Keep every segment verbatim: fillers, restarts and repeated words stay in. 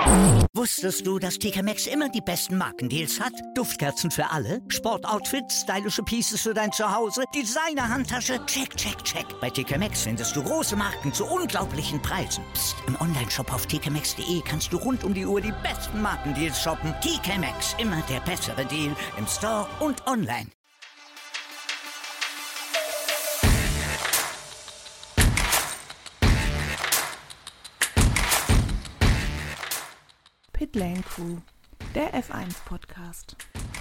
Wusstest du, dass T K Maxx immer die besten Markendeals hat? Duftkerzen für alle, Sportoutfits, stylische Pieces für dein Zuhause, Designer-Handtasche, check, check, check. Bei T K Maxx findest du große Marken zu unglaublichen Preisen. Psst. Im Onlineshop auf t k maxx punkt d e kannst du rund um die Uhr die besten Markendeals shoppen. T K Maxx, immer der bessere Deal im Store und online. Pitlane Crew, der F eins Podcast.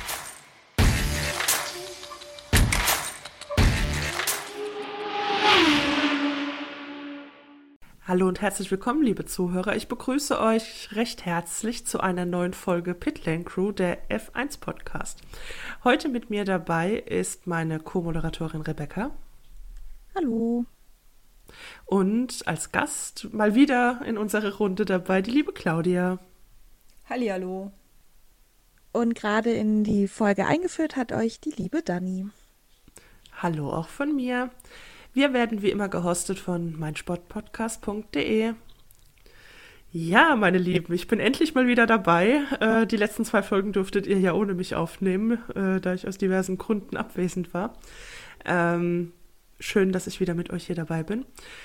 Hallo und herzlich willkommen, liebe Zuhörer. Ich begrüße euch recht herzlich zu einer neuen Folge Pitlane Crew, der F eins Podcast. Heute mit mir dabei ist meine Co-Moderatorin Rebecca. Hallo. Und als Gast mal wieder in unserer Runde dabei die liebe Claudia. Hallihallo. Und gerade in die Folge eingeführt hat euch die liebe Dani. Hallo auch von mir. Wir werden wie immer gehostet von meinsportpodcast punkt de. Ja, meine Lieben, ich bin endlich mal wieder dabei. Äh, die letzten zwei Folgen durftet ihr ja ohne mich aufnehmen, äh, da ich aus diversen Gründen abwesend war. Ähm, schön, dass ich wieder mit euch hier dabei bin.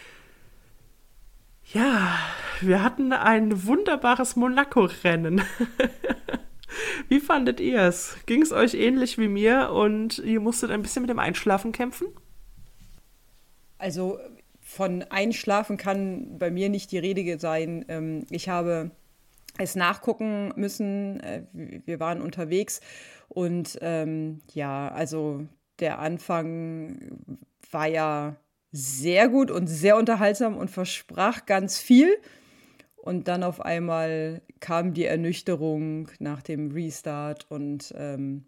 Ja, wir hatten ein wunderbares Monaco-Rennen. Wie fandet ihr es? Ging es euch ähnlich wie mir und ihr musstet ein bisschen mit dem Einschlafen kämpfen? Also von Einschlafen kann bei mir nicht die Rede sein. Ich habe es nachgucken müssen. Wir waren unterwegs und ähm, ja, also der Anfang war ja sehr gut und sehr unterhaltsam und versprach ganz viel. Und dann auf einmal kam die Ernüchterung nach dem Restart und ähm,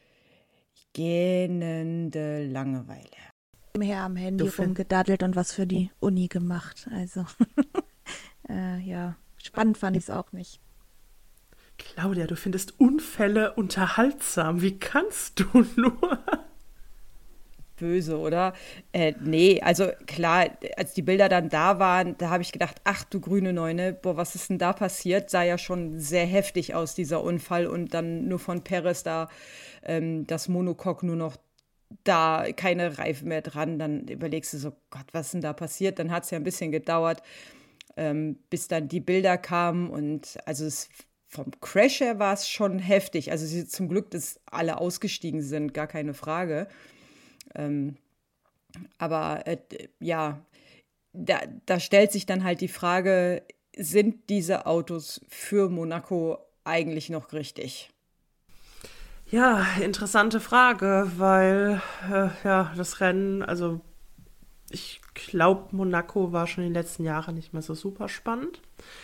gähnende Langeweile. Her am Handy rumgedaddelt und was für die Uni gemacht. Also, äh, ja, spannend fand ich es auch nicht. Claudia, du findest Unfälle unterhaltsam. Wie kannst du nur? Böse, oder? Äh, nee, also klar, als die Bilder dann da waren, da habe ich gedacht, ach du grüne Neune, boah, was ist denn da passiert? Sah ja schon sehr heftig aus, dieser Unfall. Und dann nur von Perez da ähm, das Monocoque nur noch da, keine Reifen mehr dran. Dann überlegst du so, Gott, was ist denn da passiert? Dann hat es ja ein bisschen gedauert, ähm, bis dann die Bilder kamen. Und also es, vom Crash her war es schon heftig. Also sie, zum Glück, dass alle ausgestiegen sind, gar keine Frage. Ähm, aber äh, ja, da, da stellt sich dann halt die Frage, sind diese Autos für Monaco eigentlich noch richtig? Ja, interessante Frage, weil äh, ja, das Rennen, also ich glaube, Monaco war schon in den letzten Jahren nicht mehr so super spannend.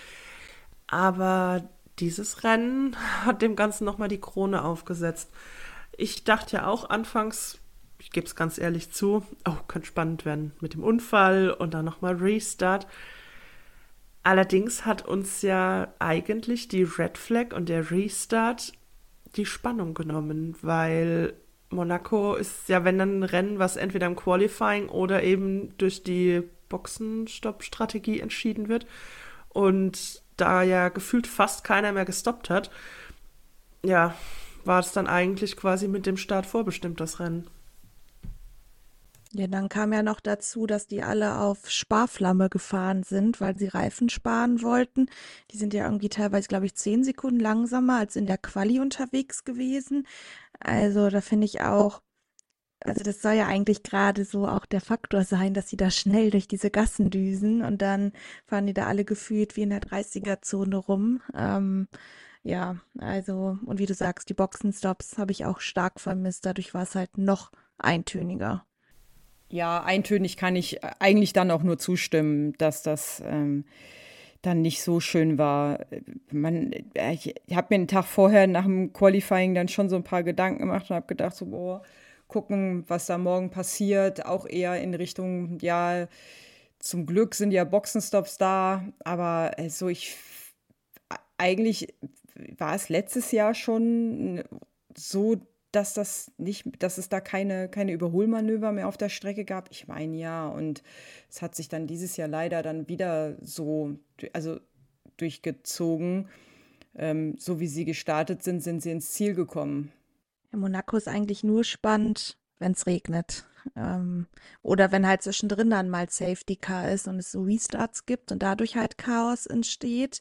Aber dieses Rennen hat dem Ganzen nochmal die Krone aufgesetzt. Ich dachte ja auch anfangs, ich gebe es ganz ehrlich zu, oh, könnte spannend werden mit dem Unfall und dann nochmal Restart. Allerdings hat uns ja eigentlich die Red Flag und der Restart die Spannung genommen, weil Monaco ist ja, wenn dann ein Rennen, was entweder im Qualifying oder eben durch die Boxenstopp-Strategie entschieden wird. Und da ja gefühlt fast keiner mehr gestoppt hat, ja, war es dann eigentlich quasi mit dem Start vorbestimmt, das Rennen. Ja, dann kam ja noch dazu, dass die alle auf Sparflamme gefahren sind, weil sie Reifen sparen wollten. Die sind ja irgendwie teilweise, glaube ich, zehn Sekunden langsamer als in der Quali unterwegs gewesen. Also da finde ich auch, also das soll ja eigentlich gerade so auch der Faktor sein, dass sie da schnell durch diese Gassen düsen und dann fahren die da alle gefühlt wie in der dreißiger-Zone rum. Ähm, ja, also und wie du sagst, die Boxenstops habe ich auch stark vermisst. Dadurch war es halt noch eintöniger. Ja, eintönig kann ich eigentlich dann auch nur zustimmen, dass das ähm, dann nicht so schön war. Man, ich ich habe mir einen Tag vorher nach dem Qualifying dann schon so ein paar Gedanken gemacht und habe gedacht, so, boah, gucken, was da morgen passiert. Auch eher in Richtung, ja, zum Glück sind ja Boxenstops da, aber so, also ich, eigentlich war es letztes Jahr schon so, dass das nicht, dass es da keine, keine Überholmanöver mehr auf der Strecke gab. Ich meine ja, und es hat sich dann dieses Jahr leider dann wieder so, also durchgezogen. ähm, so wie sie gestartet sind, sind sie ins Ziel gekommen. In Monaco ist eigentlich nur spannend, wenn es regnet. Ähm, oder wenn halt zwischendrin dann mal Safety Car ist und es so Restarts gibt und dadurch halt Chaos entsteht.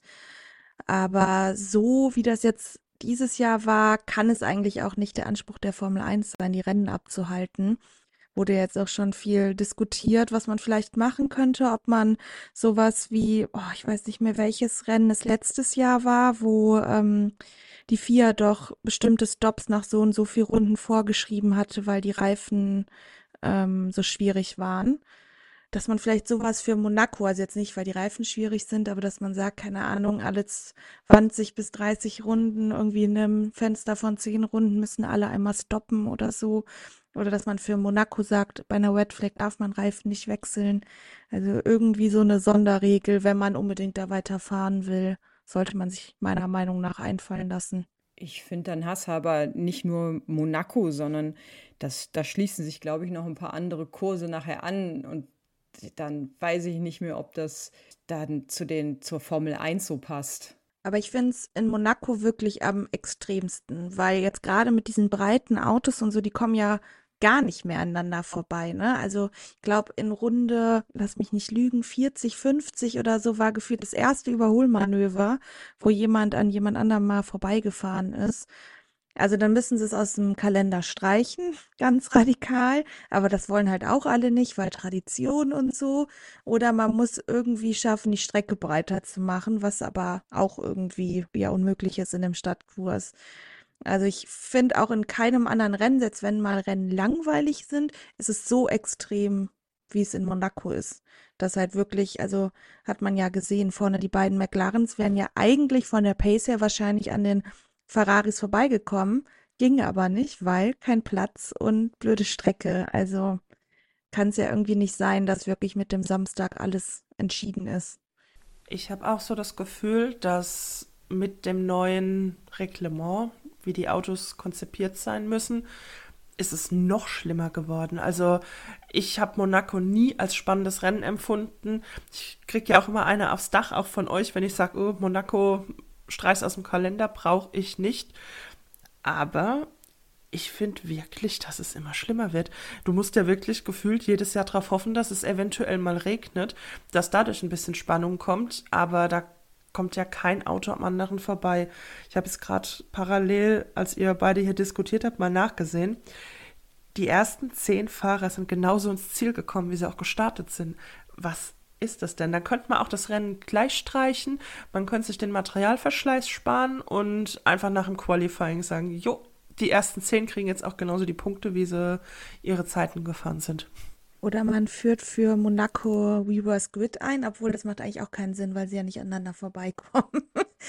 Aber so wie das jetzt dieses Jahr war, kann es eigentlich auch nicht der Anspruch der Formel eins sein, die Rennen abzuhalten. Wurde jetzt auch schon viel diskutiert, was man vielleicht machen könnte, ob man sowas wie, oh, ich weiß nicht mehr, welches Rennen es letztes Jahr war, wo ähm, die F I A doch bestimmte Stops nach so und so viel Runden vorgeschrieben hatte, weil die Reifen ähm, so schwierig waren. Dass man vielleicht sowas für Monaco, also jetzt nicht, weil die Reifen schwierig sind, aber dass man sagt, keine Ahnung, alle zwanzig bis dreißig Runden, irgendwie in einem Fenster von zehn Runden müssen alle einmal stoppen oder so. Oder dass man für Monaco sagt, bei einer Red Flag darf man Reifen nicht wechseln. Also irgendwie so eine Sonderregel, wenn man unbedingt da weiterfahren will, sollte man sich meiner Meinung nach einfallen lassen. Ich finde dann hasshalber nicht nur Monaco, sondern das, da schließen sich, glaube ich, noch ein paar andere Kurse nachher an und dann weiß ich nicht mehr, ob das dann zu den, zur Formel eins so passt. Aber ich finde es in Monaco wirklich am extremsten, weil jetzt gerade mit diesen breiten Autos und so, die kommen ja gar nicht mehr aneinander vorbei, ne? Also ich glaube, in Runde, lass mich nicht lügen, vierzig, fünfzig oder so war gefühlt das erste Überholmanöver, wo jemand an jemand anderem mal vorbeigefahren ist. Also dann müssen sie es aus dem Kalender streichen, ganz radikal, aber das wollen halt auch alle nicht, weil Tradition und so. Oder man muss irgendwie schaffen, die Strecke breiter zu machen, was aber auch irgendwie ja unmöglich ist in dem Stadtkurs. Also ich finde auch in keinem anderen Rennen, selbst wenn mal Rennen langweilig sind, ist es so extrem, wie es in Monaco ist. Das halt wirklich, also hat man ja gesehen, vorne die beiden McLarens wären ja eigentlich von der Pace her wahrscheinlich an den Ferraris vorbeigekommen, ging aber nicht, weil kein Platz und blöde Strecke. Also kann es ja irgendwie nicht sein, dass wirklich mit dem Samstag alles entschieden ist. Ich habe auch so das Gefühl, dass mit dem neuen Reglement, wie die Autos konzipiert sein müssen, ist es noch schlimmer geworden. Also ich habe Monaco nie als spannendes Rennen empfunden. Ich kriege ja auch immer eine aufs Dach, auch von euch, wenn ich sage, oh, Monaco, Streich's aus dem Kalender, brauche ich nicht. Aber ich finde wirklich, dass es immer schlimmer wird. Du musst ja wirklich gefühlt jedes Jahr darauf hoffen, dass es eventuell mal regnet, dass dadurch ein bisschen Spannung kommt, aber da kommt ja kein Auto am anderen vorbei. Ich habe jetzt gerade parallel, als ihr beide hier diskutiert habt, mal nachgesehen. Die ersten zehn Fahrer sind genauso ins Ziel gekommen, wie sie auch gestartet sind. Was ist das denn? Dann könnte man auch das Rennen gleich streichen, man könnte sich den Materialverschleiß sparen und einfach nach dem Qualifying sagen, jo, die ersten zehn kriegen jetzt auch genauso die Punkte, wie sie ihre Zeiten gefahren sind. Oder man führt für Monaco Reverse Grid ein, obwohl das macht eigentlich auch keinen Sinn, weil sie ja nicht aneinander vorbeikommen.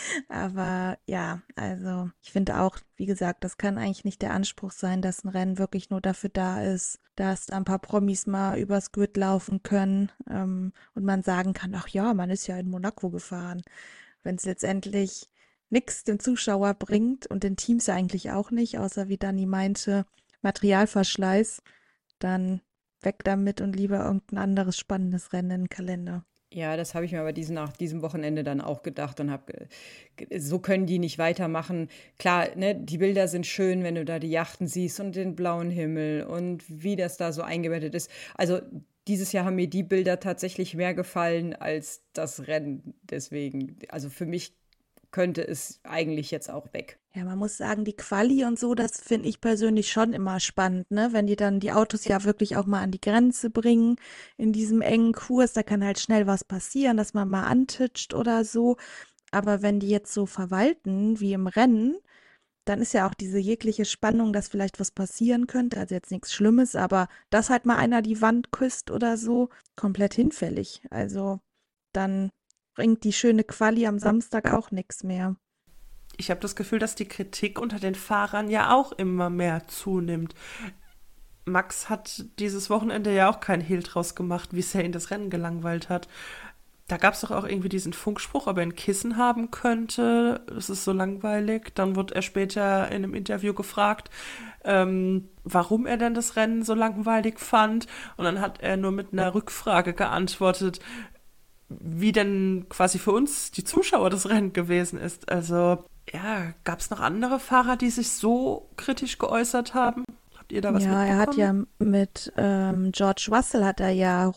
Aber ja, also ich finde auch, wie gesagt, das kann eigentlich nicht der Anspruch sein, dass ein Rennen wirklich nur dafür da ist, dass ein paar Promis mal übers Grid laufen können ähm, und man sagen kann, ach ja, man ist ja in Monaco gefahren. Wenn es letztendlich nichts dem Zuschauer bringt und den Teams ja eigentlich auch nicht, außer wie Dani meinte, Materialverschleiß, dann weg damit und lieber irgendein anderes spannendes Rennen in den Kalender. Ja, das habe ich mir aber diesen, nach diesem Wochenende dann auch gedacht und habe, so können die nicht weitermachen. Klar, ne, die Bilder sind schön, wenn du da die Yachten siehst und den blauen Himmel und wie das da so eingebettet ist. Also dieses Jahr haben mir die Bilder tatsächlich mehr gefallen als das Rennen. Deswegen, also für mich könnte es eigentlich jetzt auch weg. Ja, man muss sagen, die Quali und so, das finde ich persönlich schon immer spannend, ne? Wenn die dann die Autos ja wirklich auch mal an die Grenze bringen in diesem engen Kurs, da kann halt schnell was passieren, dass man mal antitscht oder so. Aber wenn die jetzt so verwalten wie im Rennen, dann ist ja auch diese jegliche Spannung, dass vielleicht was passieren könnte, also jetzt nichts Schlimmes, aber dass halt mal einer die Wand küsst oder so, komplett hinfällig. Also dann bringt die schöne Quali am Samstag auch nichts mehr. Ich habe das Gefühl, dass die Kritik unter den Fahrern ja auch immer mehr zunimmt. Max hat dieses Wochenende ja auch kein Hehl draus gemacht, wie sehr ihn das Rennen gelangweilt hat. Da gab es doch auch irgendwie diesen Funkspruch, ob er ein Kissen haben könnte. Das ist so langweilig. Dann wird er später in einem Interview gefragt, ähm, warum er denn das Rennen so langweilig fand. Und dann hat er nur mit einer Rückfrage geantwortet, wie denn quasi für uns die Zuschauer das Rennen gewesen ist. Also, ja, gab es noch andere Fahrer, die sich so kritisch geäußert haben? Habt ihr da was Ja, er hat mitbekommen? ja mit ähm, George Russell hat er ja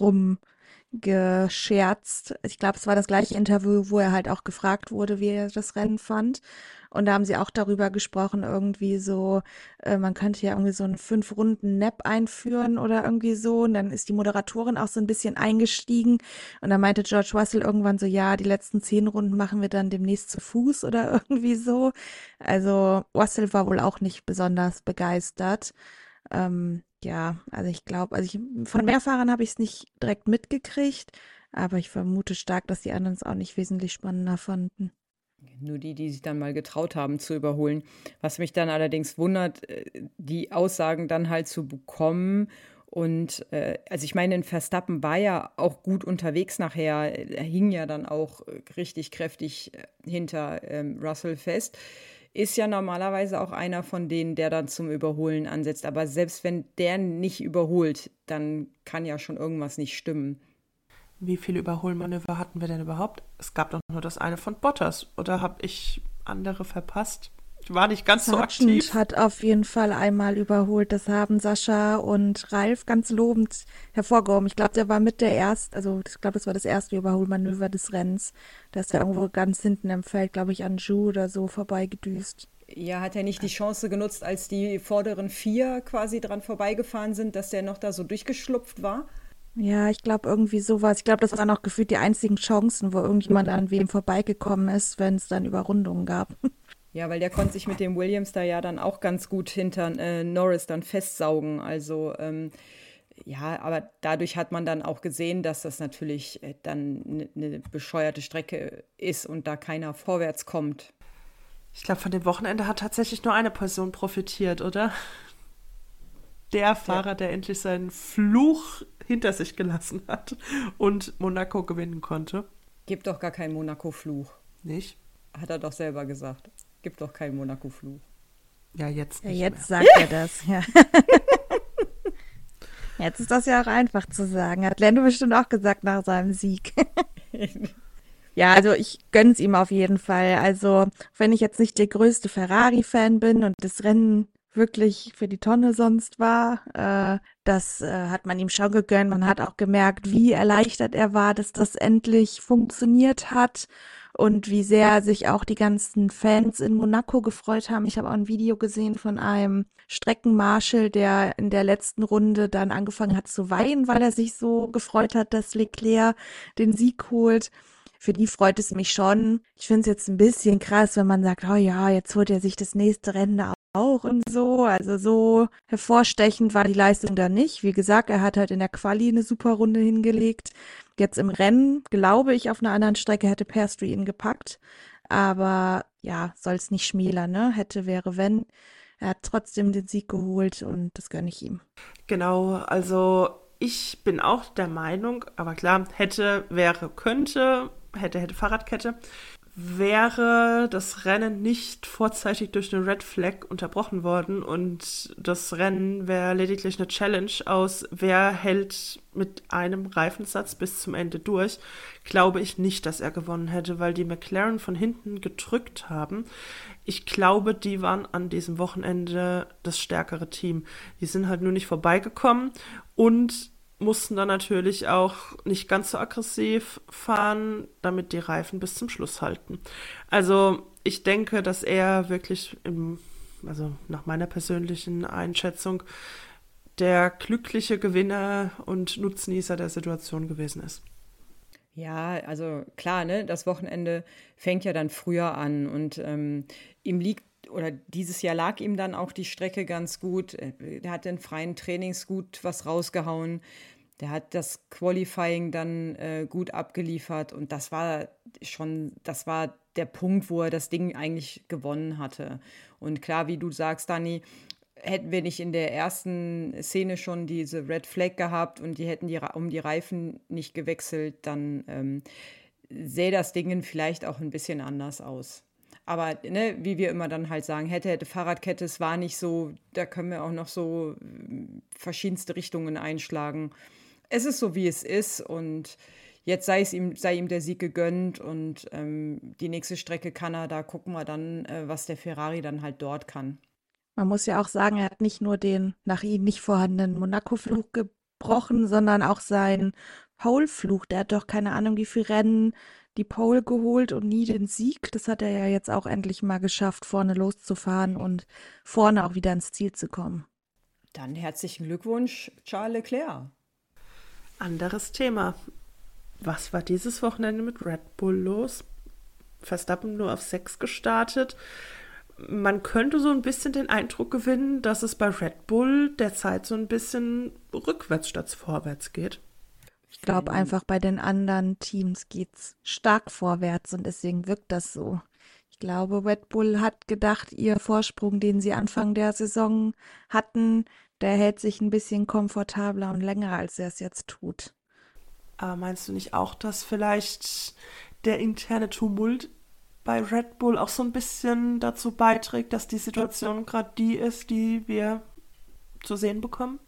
rumgescherzt. Ich glaube, es war das gleiche Interview, wo er halt auch gefragt wurde, wie er das Rennen fand. Und da haben sie auch darüber gesprochen, irgendwie so, äh, man könnte ja irgendwie so einen Fünf-Runden-Nap einführen oder irgendwie so. Und dann ist die Moderatorin auch so ein bisschen eingestiegen. Und dann meinte George Russell irgendwann so, ja, die letzten zehn Runden machen wir dann demnächst zu Fuß oder irgendwie so. Also Russell war wohl auch nicht besonders begeistert. Ähm, ja, also ich glaube, also ich, von Mehrfahrern habe ich es nicht direkt mitgekriegt, aber ich vermute stark, dass die anderen es auch nicht wesentlich spannender fanden. Nur die, die sich dann mal getraut haben zu überholen. Was mich dann allerdings wundert, äh, die Aussagen dann halt zu bekommen. Und äh, also ich meine, Verstappen war ja auch gut unterwegs nachher. Er hing ja dann auch äh, richtig kräftig äh, hinter ähm, Russell fest. Ist ja normalerweise auch einer von denen, der dann zum Überholen ansetzt. Aber selbst wenn der nicht überholt, dann kann ja schon irgendwas nicht stimmen. Wie viele Überholmanöver hatten wir denn überhaupt? Es gab doch nur das eine von Bottas. Oder habe ich andere verpasst? Ich war nicht ganz so Sargent aktiv. hat auf jeden Fall einmal überholt. Das haben Sascha und Ralf ganz lobend hervorgehoben. Ich glaube, der war mit der erste, also ich glaube, das war das erste Überholmanöver des Rennens. Da ist er irgendwo ganz hinten im Feld, glaube ich, an Ju oder so vorbeigedüst. Ja, hat er nicht die Chance genutzt, als die vorderen vier quasi dran vorbeigefahren sind, dass der noch da so durchgeschlupft war? Ja, ich glaube irgendwie sowas. Ich glaube, das waren auch gefühlt die einzigen Chancen, wo irgendjemand an wem vorbeigekommen ist, wenn es dann Überrundungen gab. Ja, weil der konnte sich mit dem Williams da ja dann auch ganz gut hinter äh, Norris dann festsaugen. Also ähm, ja, aber dadurch hat man dann auch gesehen, dass das natürlich äh, dann eine ne bescheuerte Strecke ist und da keiner vorwärts kommt. Ich glaube, von dem Wochenende hat tatsächlich nur eine Person profitiert, oder? Der Fahrer, der endlich seinen Fluch hinter sich gelassen hat und Monaco gewinnen konnte. Gibt doch gar keinen Monaco-Fluch. Nicht? Hat er doch selber gesagt. Gibt doch keinen Monaco-Fluch. Ja, jetzt Ja, nicht jetzt mehr. sagt er das. Ja. Jetzt ist das ja auch einfach zu sagen. Hat Lando bestimmt auch gesagt nach seinem Sieg. Ja, also ich gönn's ihm auf jeden Fall. Also, wenn ich jetzt nicht der größte Ferrari-Fan bin und das Rennen wirklich für die Tonne sonst war, äh, das äh, hat man ihm schon gegönnt. Man hat auch gemerkt, wie erleichtert er war, dass das endlich funktioniert hat und wie sehr sich auch die ganzen Fans in Monaco gefreut haben. Ich habe auch ein Video gesehen von einem Streckenmarshal, der in der letzten Runde dann angefangen hat zu weinen, weil er sich so gefreut hat, dass Leclerc den Sieg holt. Für die freut es mich schon. Ich finde es jetzt ein bisschen krass, wenn man sagt, oh ja, jetzt holt er sich das nächste Rennen auch und so. Also so hervorstechend war die Leistung da nicht. Wie gesagt, er hat halt in der Quali eine super Runde hingelegt. Jetzt im Rennen, glaube ich, auf einer anderen Strecke hätte Piastri ihn gepackt. Aber ja, soll es nicht schmälern, ne? Hätte, wäre, wenn. Er hat trotzdem den Sieg geholt und das gönne ich ihm. Genau, also ich bin auch der Meinung, aber klar, hätte, wäre, könnte, hätte, hätte Fahrradkette, wäre das Rennen nicht vorzeitig durch eine Red Flag unterbrochen worden und das Rennen wäre lediglich eine Challenge aus, wer hält mit einem Reifensatz bis zum Ende durch, glaube ich nicht, dass er gewonnen hätte, weil die McLaren von hinten gedrückt haben. Ich glaube, die waren an diesem Wochenende das stärkere Team. Die sind halt nur nicht vorbeigekommen und mussten dann natürlich auch nicht ganz so aggressiv fahren, damit die Reifen bis zum Schluss halten. Also ich denke, dass er wirklich, im, also nach meiner persönlichen Einschätzung, der glückliche Gewinner und Nutznießer der Situation gewesen ist. Ja, also klar, ne, das Wochenende fängt ja dann früher an und ähm, ihm liegt, oder dieses Jahr lag ihm dann auch die Strecke ganz gut. Der hat in freien Trainings gut was rausgehauen. Der hat das Qualifying dann äh, gut abgeliefert und das war schon, das war der Punkt, wo er das Ding eigentlich gewonnen hatte. Und klar, wie du sagst, Dani, hätten wir nicht in der ersten Szene schon diese Red Flag gehabt und die hätten die, um die Reifen nicht gewechselt, dann ähm, sähe das Ding vielleicht auch ein bisschen anders aus. Aber ne, wie wir immer dann halt sagen, hätte, hätte Fahrradkette, es war nicht so, da können wir auch noch so verschiedenste Richtungen einschlagen. Es ist so, wie es ist und jetzt sei es ihm, sei ihm der Sieg gegönnt und ähm, die nächste Strecke kann er, da gucken wir dann, äh, was der Ferrari dann halt dort kann. Man muss ja auch sagen, er hat nicht nur den nach ihm nicht vorhandenen Monaco-Fluch gebrochen, sondern auch seinen Pole-Fluch. Der hat doch keine Ahnung, wie viele Rennen die Pole geholt und nie den Sieg. Das hat er ja jetzt auch endlich mal geschafft, vorne loszufahren und vorne auch wieder ins Ziel zu kommen. Dann herzlichen Glückwunsch, Charles Leclerc. Anderes Thema. Was war dieses Wochenende mit Red Bull los? Verstappen nur auf sechs gestartet. Man könnte so ein bisschen den Eindruck gewinnen, dass es bei Red Bull derzeit so ein bisschen rückwärts statt vorwärts geht. Ich glaube einfach, bei den anderen Teams geht's stark vorwärts und deswegen wirkt das so. Ich glaube, Red Bull hat gedacht, ihr Vorsprung, den sie Anfang der Saison hatten, der hält sich ein bisschen komfortabler und länger, als er es jetzt tut. Aber meinst du nicht auch, dass vielleicht der interne Tumult bei Red Bull auch so ein bisschen dazu beiträgt, dass die Situation gerade die ist, die wir zu sehen bekommen?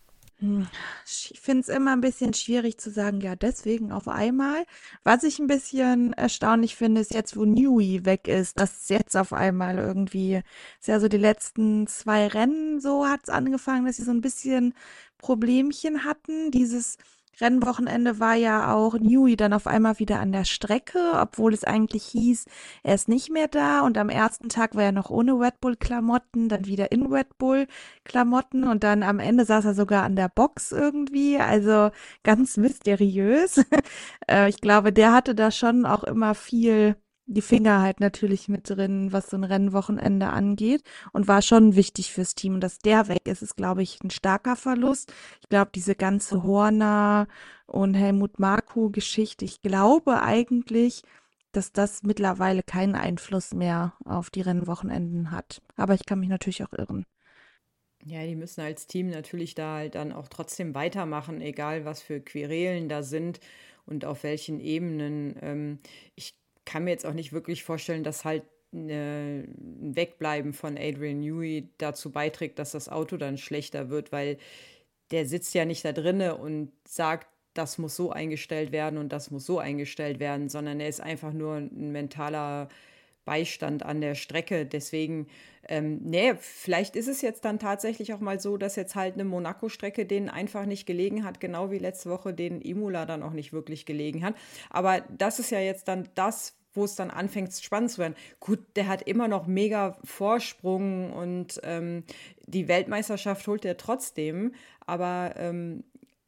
Hm, Ich finde es immer ein bisschen schwierig zu sagen, ja, deswegen auf einmal. Was ich ein bisschen erstaunlich finde, ist jetzt, wo Newey weg ist, dass es jetzt auf einmal irgendwie, ist ja so die letzten zwei Rennen, so hat es angefangen, dass sie so ein bisschen Problemchen hatten. Dieses Rennwochenende war ja auch Newey dann auf einmal wieder an der Strecke, obwohl es eigentlich hieß, er ist nicht mehr da. Und am ersten Tag war er noch ohne Red Bull-Klamotten, dann wieder in Red Bull-Klamotten und dann am Ende saß er sogar an der Box irgendwie. Also ganz mysteriös. Äh, Ich glaube, der hatte da schon auch immer viel die Finger halt natürlich mit drin, was so ein Rennwochenende angeht und war schon wichtig fürs Team. Und dass der weg ist, ist, glaube ich, ein starker Verlust. Ich glaube, diese ganze Horner und Helmut Marko-Geschichte, ich glaube eigentlich, dass das mittlerweile keinen Einfluss mehr auf die Rennwochenenden hat. Aber ich kann mich natürlich auch irren. Ja, die müssen als Team natürlich da halt dann auch trotzdem weitermachen, egal was für Querelen da sind und auf welchen Ebenen. Ähm, ich kann mir jetzt auch nicht wirklich vorstellen, dass halt äh, ein Wegbleiben von Adrian Newey dazu beiträgt, dass das Auto dann schlechter wird, weil der sitzt ja nicht da drinne und sagt, das muss so eingestellt werden und das muss so eingestellt werden, sondern er ist einfach nur ein mentaler Beistand an der Strecke. Deswegen, ähm, nee, vielleicht ist es jetzt dann tatsächlich auch mal so, dass jetzt halt eine Monaco-Strecke denen einfach nicht gelegen hat, genau wie letzte Woche denen Imola dann auch nicht wirklich gelegen hat. Aber das ist ja jetzt dann das, wo es dann anfängt spannend zu werden. Gut, der hat immer noch mega Vorsprung und ähm, die Weltmeisterschaft holt er trotzdem, aber ähm,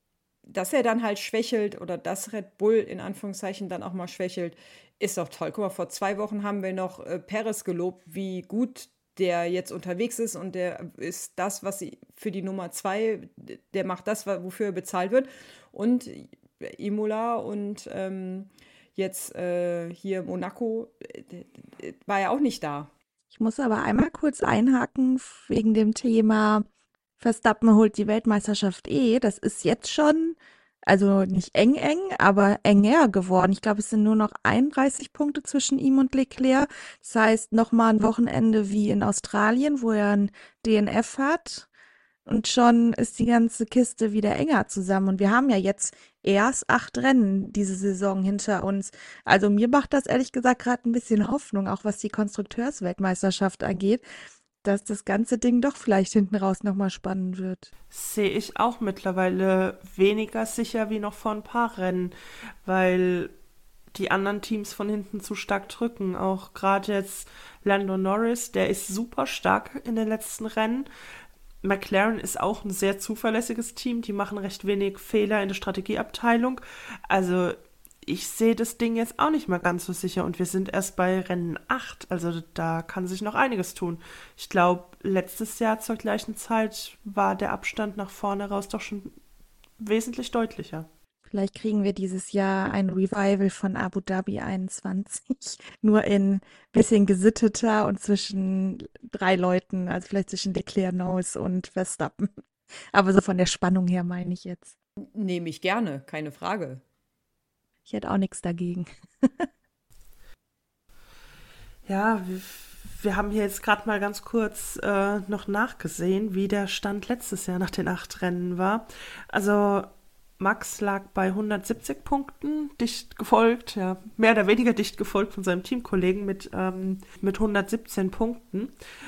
dass er dann halt schwächelt oder dass Red Bull in Anführungszeichen dann auch mal schwächelt, ist doch toll. Guck mal, vor zwei Wochen haben wir noch äh, Perez gelobt, wie gut der jetzt unterwegs ist und der ist das, was sie für die Nummer zwei, der macht das, wofür er bezahlt wird. Und Imola und ähm, jetzt äh, hier Monaco äh, war ja auch nicht da. Ich muss aber einmal kurz einhaken wegen dem Thema Verstappen holt die Weltmeisterschaft eh. Das ist jetzt schon, also nicht eng eng, aber enger geworden. Ich glaube, es sind nur noch einunddreißig Punkte zwischen ihm und Leclerc. Das heißt, nochmal ein Wochenende wie in Australien, wo er ein D N F hat. Und schon ist die ganze Kiste wieder enger zusammen. Und wir haben ja jetzt erst acht Rennen diese Saison hinter uns. Also mir macht das ehrlich gesagt gerade ein bisschen Hoffnung, auch was die Konstrukteursweltmeisterschaft angeht, dass das ganze Ding doch vielleicht hinten raus nochmal spannend wird. Sehe ich auch mittlerweile weniger sicher wie noch vor ein paar Rennen, weil die anderen Teams von hinten zu stark drücken. Auch gerade jetzt Lando Norris, der ist super stark in den letzten Rennen. McLaren ist auch ein sehr zuverlässiges Team. Die machen recht wenig Fehler in der Strategieabteilung. Also ich sehe das Ding jetzt auch nicht mal ganz so sicher. Und wir sind erst bei Rennen acht. Also da kann sich noch einiges tun. Ich glaube, letztes Jahr zur gleichen Zeit war der Abstand nach vorne raus doch schon wesentlich deutlicher. Vielleicht kriegen wir dieses Jahr ein Revival von Abu Dhabi einundzwanzig, nur in bisschen gesitteter und zwischen drei Leuten, also vielleicht zwischen Leclerc, Norris und Verstappen. Aber so von der Spannung her meine ich jetzt. Nehme ich gerne, keine Frage. Ich hätte auch nichts dagegen. Ja, wir, wir haben hier jetzt gerade mal ganz kurz äh, noch nachgesehen, wie der Stand letztes Jahr nach den acht Rennen war. Also Max lag bei hundertsiebzig Punkten, dicht gefolgt, ja, mehr oder weniger dicht gefolgt von seinem Teamkollegen mit, ähm, mit hundertsiebzehn Punkten.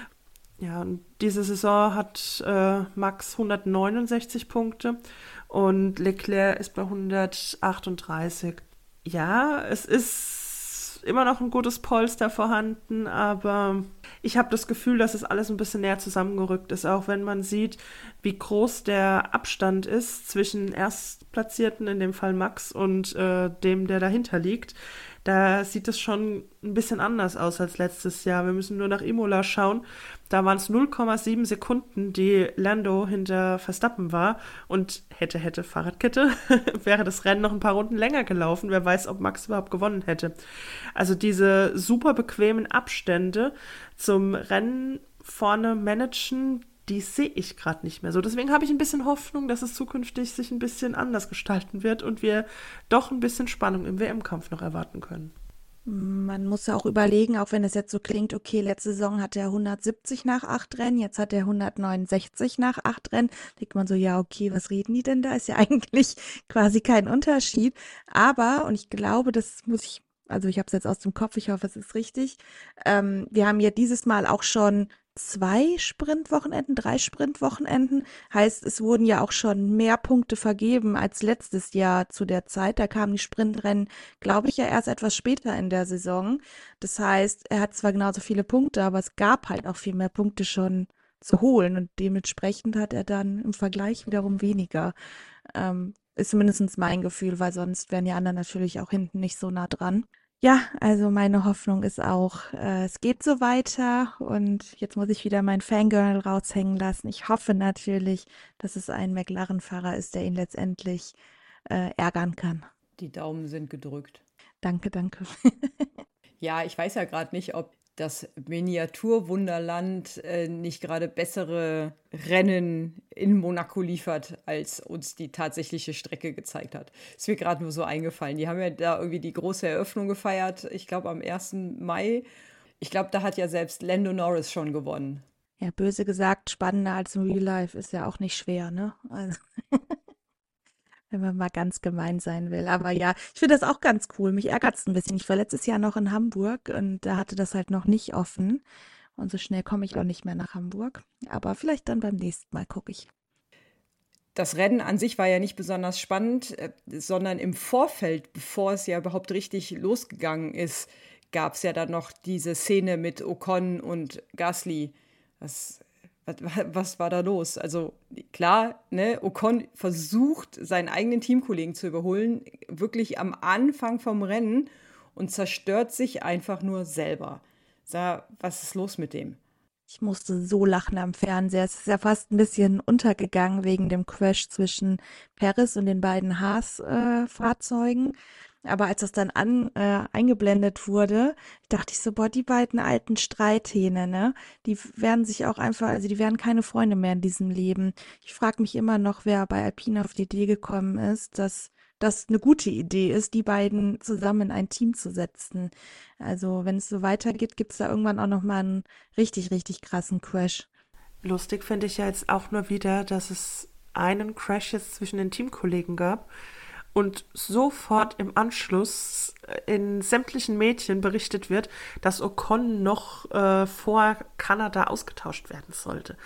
Ja, und diese Saison hat äh, Max hundertneunundsechzig Punkte und Leclerc ist bei hundertachtunddreißig. Ja, es ist immer noch ein gutes Polster vorhanden, aber ich habe das Gefühl, dass es alles ein bisschen näher zusammengerückt ist, auch wenn man sieht, wie groß der Abstand ist zwischen Erstplatzierten, in dem Fall Max, und äh, dem, der dahinter liegt. Da sieht es schon ein bisschen anders aus als letztes Jahr. Wir müssen nur nach Imola schauen. Da waren es null Komma sieben Sekunden, die Lando hinter Verstappen war. Und hätte, hätte, Fahrradkette, wäre das Rennen noch ein paar Runden länger gelaufen. Wer weiß, ob Max überhaupt gewonnen hätte. Also diese super bequemen Abstände zum Rennen vorne managen, die sehe ich gerade nicht mehr so. Deswegen habe ich ein bisschen Hoffnung, dass es zukünftig sich ein bisschen anders gestalten wird und wir doch ein bisschen Spannung im W M-Kampf noch erwarten können. Man muss ja auch überlegen, auch wenn es jetzt so klingt, okay, letzte Saison hat er hundertsiebzig nach acht Rennen, jetzt hat er hundertneunundsechzig nach acht Rennen. Denkt man so, ja, okay, was reden die denn da? Ist ja eigentlich quasi kein Unterschied. Aber, und ich glaube, das muss ich, also ich habe es jetzt aus dem Kopf, ich hoffe, es ist richtig. Ähm, wir haben ja dieses Mal auch schon zwei Sprintwochenenden, drei Sprintwochenenden. Heißt, es wurden ja auch schon mehr Punkte vergeben als letztes Jahr zu der Zeit. Da kamen die Sprintrennen, glaube ich, ja erst etwas später in der Saison. Das heißt, er hat zwar genauso viele Punkte, aber es gab halt auch viel mehr Punkte schon zu holen und dementsprechend hat er dann im Vergleich wiederum weniger. Ähm, ist zumindest mein Gefühl, weil sonst wären die anderen natürlich auch hinten nicht so nah dran. Ja, also meine Hoffnung ist auch, äh, es geht so weiter und jetzt muss ich wieder mein Fangirl raushängen lassen. Ich hoffe natürlich, dass es ein McLaren-Fahrer ist, der ihn letztendlich äh, ärgern kann. Die Daumen sind gedrückt. Danke, danke. Ja, ich weiß ja gerade nicht, ob das Miniaturwunderland äh, nicht gerade bessere Rennen in Monaco liefert, als uns die tatsächliche Strecke gezeigt hat. Ist mir gerade nur so eingefallen. Die haben ja da irgendwie die große Eröffnung gefeiert, ich glaube am ersten Mai. Ich glaube, da hat ja selbst Lando Norris schon gewonnen. Ja, böse gesagt, spannender als im Real Life ist ja auch nicht schwer, ne? Also wenn man mal ganz gemein sein will. Aber ja, ich finde das auch ganz cool. Mich ärgert es ein bisschen. Ich war letztes Jahr noch in Hamburg und da hatte das halt noch nicht offen. Und so schnell komme ich auch nicht mehr nach Hamburg. Aber vielleicht dann beim nächsten Mal gucke ich. Das Rennen an sich war ja nicht besonders spannend, äh, sondern im Vorfeld, bevor es ja überhaupt richtig losgegangen ist, gab es ja dann noch diese Szene mit Ocon und Gasly. Das Was, was war da los? Also klar, ne, Ocon versucht, seinen eigenen Teamkollegen zu überholen, wirklich am Anfang vom Rennen und zerstört sich einfach nur selber. Sag, was ist los mit dem? Ich musste so lachen am Fernseher. Es ist ja fast ein bisschen untergegangen wegen dem Crash zwischen Perez und den beiden Haas-Fahrzeugen. Aber als das dann an, äh, eingeblendet wurde, dachte ich so, boah, die beiden alten Streithähne, ne? Die werden sich auch einfach, also die werden keine Freunde mehr in diesem Leben. Ich frage mich immer noch, wer bei Alpine auf die Idee gekommen ist, dass das eine gute Idee ist, die beiden zusammen in ein Team zu setzen. Also wenn es so weitergeht, gibt es da irgendwann auch nochmal einen richtig, richtig krassen Crash. Lustig finde ich ja jetzt auch nur wieder, dass es einen Crash jetzt zwischen den Teamkollegen gab und sofort im Anschluss in sämtlichen Medien berichtet wird, dass Ocon noch äh, vor Kanada ausgetauscht werden sollte.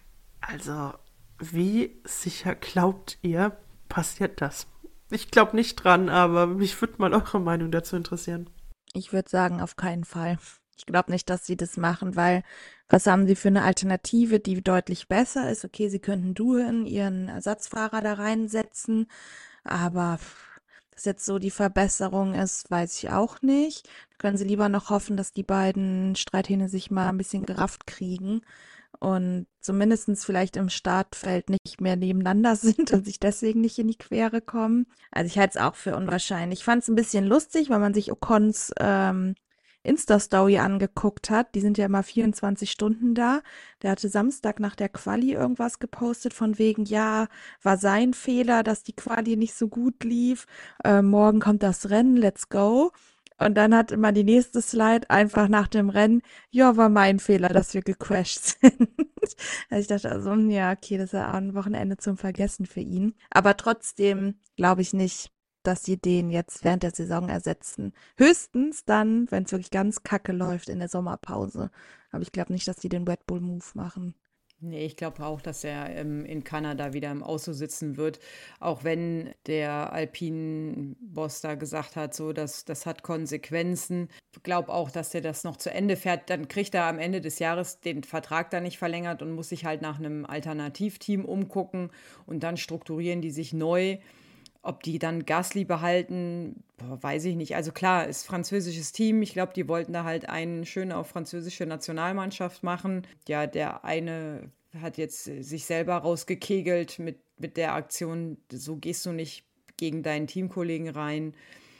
Also, wie sicher glaubt ihr, passiert das? Ich glaube nicht dran, aber mich würde mal eure Meinung dazu interessieren. Ich würde sagen, auf keinen Fall. Ich glaube nicht, dass sie das machen, weil was haben sie für eine Alternative, die deutlich besser ist? Okay, sie könnten Doohan, ihren Ersatzfahrer, da reinsetzen, aber dass jetzt so die Verbesserung ist, weiß ich auch nicht. Da können sie lieber noch hoffen, dass die beiden Streithähne sich mal ein bisschen gerafft kriegen und zumindestens vielleicht im Startfeld nicht mehr nebeneinander sind und sich deswegen nicht in die Quere kommen. Also ich halte es auch für unwahrscheinlich. Ich fand es ein bisschen lustig, weil man sich Ocons ähm, Insta-Story angeguckt hat. Die sind ja immer vierundzwanzig Stunden da. Der hatte Samstag nach der Quali irgendwas gepostet von wegen, ja, war sein Fehler, dass die Quali nicht so gut lief. Äh, morgen kommt das Rennen, let's go. Und dann hat immer die nächste Slide einfach nach dem Rennen, ja, war mein Fehler, dass wir gecrashed sind. Also ich dachte also, hm, ja, okay, das ist ja auch ein Wochenende zum Vergessen für ihn. Aber trotzdem glaube ich nicht, dass sie den jetzt während der Saison ersetzen. Höchstens dann, wenn es wirklich ganz kacke läuft in der Sommerpause. Aber ich glaube nicht, dass die den Red Bull Move machen. Nee, ich glaube auch, dass er ähm, in Kanada wieder im Auto sitzen wird. Auch wenn der Alpine-Boss da gesagt hat, so, dass das hat Konsequenzen. Ich glaube auch, dass der das noch zu Ende fährt. Dann kriegt er am Ende des Jahres den Vertrag da nicht verlängert und muss sich halt nach einem Alternativteam umgucken. Und dann strukturieren die sich neu. Ob die dann Gasly behalten, boah, weiß ich nicht. Also klar, ist französisches Team. Ich glaube, die wollten da halt einen schön auf französische Nationalmannschaft machen. Ja, der eine hat jetzt sich selber rausgekegelt mit, mit der Aktion, so gehst du nicht gegen deinen Teamkollegen rein.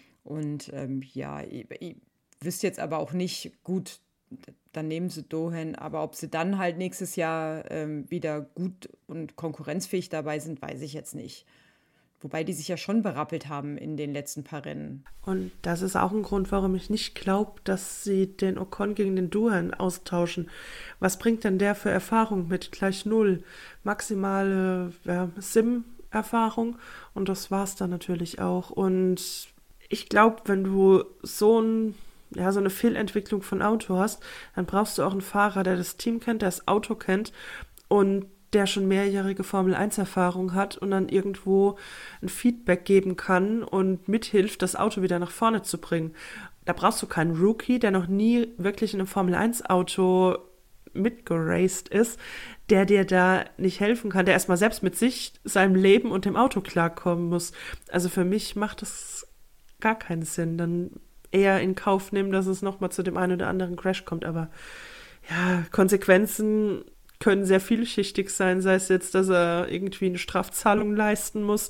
Und ähm, ja, ich, ich wüsste jetzt aber auch nicht, gut, dann nehmen sie Dohen, aber ob sie dann halt nächstes Jahr ähm, wieder gut und konkurrenzfähig dabei sind, weiß ich jetzt nicht. Wobei die sich ja schon berappelt haben in den letzten paar Rennen. Und das ist auch ein Grund, warum ich nicht glaube, dass sie den Ocon gegen den Doohan austauschen. Was bringt denn der für Erfahrung mit? Gleich null. Maximale ja, Sim-Erfahrung. Und das war's dann natürlich auch. Und ich glaube, wenn du so, ein, ja, so eine Fehlentwicklung von Auto hast, dann brauchst du auch einen Fahrer, der das Team kennt, der das Auto kennt und der schon mehrjährige Formel eins Erfahrung hat und dann irgendwo ein Feedback geben kann und mithilft, das Auto wieder nach vorne zu bringen. Da brauchst du keinen Rookie, der noch nie wirklich in einem Formel eins Auto mitgeraced ist, der dir da nicht helfen kann, der erstmal selbst mit sich, seinem Leben und dem Auto klarkommen muss. Also für mich macht das gar keinen Sinn. Dann eher in Kauf nehmen, dass es nochmal zu dem einen oder anderen Crash kommt. Aber ja, Konsequenzen können sehr vielschichtig sein, sei es jetzt, dass er irgendwie eine Strafzahlung leisten muss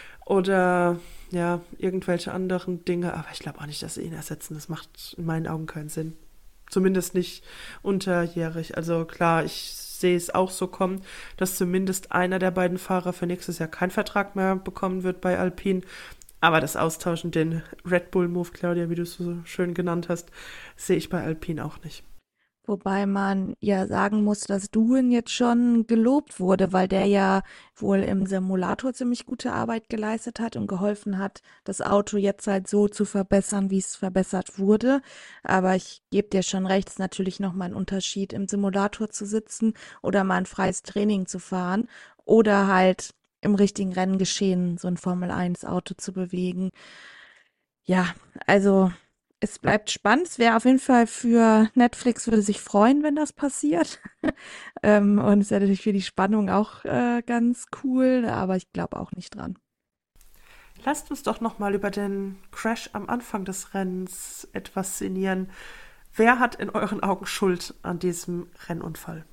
oder ja, irgendwelche anderen Dinge. Aber ich glaube auch nicht, dass sie ihn ersetzen. Das macht in meinen Augen keinen Sinn. Zumindest nicht unterjährig. Also klar, ich sehe es auch so kommen, dass zumindest einer der beiden Fahrer für nächstes Jahr keinen Vertrag mehr bekommen wird bei Alpine. Aber das Austauschen, den Red Bull Move, Claudia, wie du es so schön genannt hast, sehe ich bei Alpine auch nicht. Wobei man ja sagen muss, dass Doohan jetzt schon gelobt wurde, weil der ja wohl im Simulator ziemlich gute Arbeit geleistet hat und geholfen hat, das Auto jetzt halt so zu verbessern, wie es verbessert wurde. Aber ich gebe dir schon recht, es ist natürlich nochmal ein Unterschied, im Simulator zu sitzen oder mal ein freies Training zu fahren oder halt im richtigen Renngeschehen so ein Formel eins Auto zu bewegen. Ja, also es bleibt spannend. Es wäre auf jeden Fall für Netflix, würde sich freuen, wenn das passiert. ähm, und es wäre natürlich für die Spannung auch äh, ganz cool, aber ich glaube auch nicht dran. Lasst uns doch nochmal über den Crash am Anfang des Rennens etwas sinnieren. Wer hat in euren Augen Schuld an diesem Rennunfall?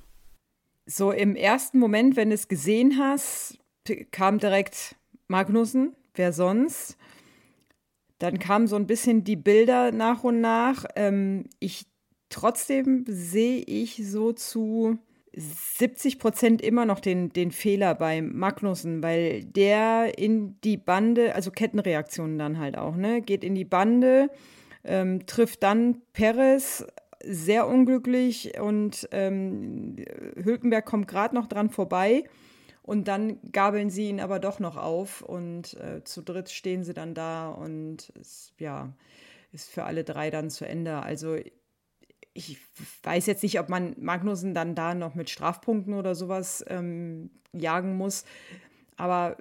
So im ersten Moment, wenn du es gesehen hast, kam direkt Magnussen, wer sonst? Dann kamen so ein bisschen die Bilder nach und nach. Ähm, ich trotzdem sehe ich so zu siebzig Prozent immer noch den, den Fehler bei Magnussen, weil der in die Bande, also Kettenreaktionen dann halt auch, ne, geht in die Bande, ähm, trifft dann Perez sehr unglücklich und ähm, Hülkenberg kommt gerade noch dran vorbei. Und dann gabeln sie ihn aber doch noch auf und äh, zu dritt stehen sie dann da und es, ja, ist für alle drei dann zu Ende. Also ich weiß jetzt nicht, ob man Magnussen dann da noch mit Strafpunkten oder sowas ähm, jagen muss, aber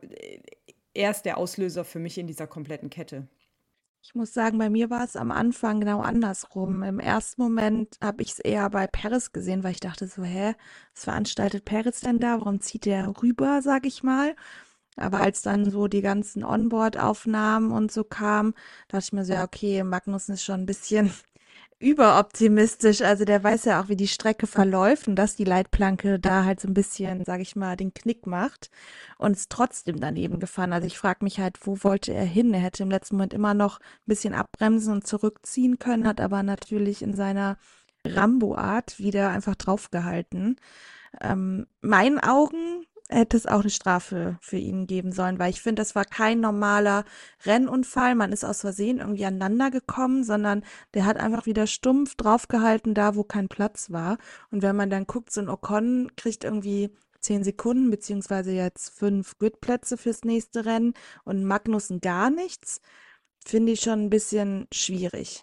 er ist der Auslöser für mich in dieser kompletten Kette. Ich muss sagen, bei mir war es am Anfang genau andersrum. Im ersten Moment habe ich es eher bei Perez gesehen, weil ich dachte so, hä, was veranstaltet Perez denn da? Warum zieht der rüber, sag ich mal? Aber als dann so die ganzen Onboard-Aufnahmen und so kamen, dachte ich mir so, ja, okay, Magnussen ist schon ein bisschen überoptimistisch. Also der weiß ja auch, wie die Strecke verläuft und dass die Leitplanke da halt so ein bisschen, sag ich mal, den Knick macht und ist trotzdem daneben gefahren. Also ich frage mich halt, wo wollte er hin? Er hätte im letzten Moment immer noch ein bisschen abbremsen und zurückziehen können, hat aber natürlich in seiner Rambo-Art wieder einfach draufgehalten. Ähm, meinen Augen hätte es auch eine Strafe für ihn geben sollen, weil ich finde, das war kein normaler Rennunfall. Man ist aus Versehen irgendwie aneinander gekommen, sondern der hat einfach wieder stumpf draufgehalten, da wo kein Platz war. Und wenn man dann guckt, so ein Ocon kriegt irgendwie zehn Sekunden, beziehungsweise jetzt fünf Gridplätze fürs nächste Rennen und Magnussen gar nichts, finde ich schon ein bisschen schwierig.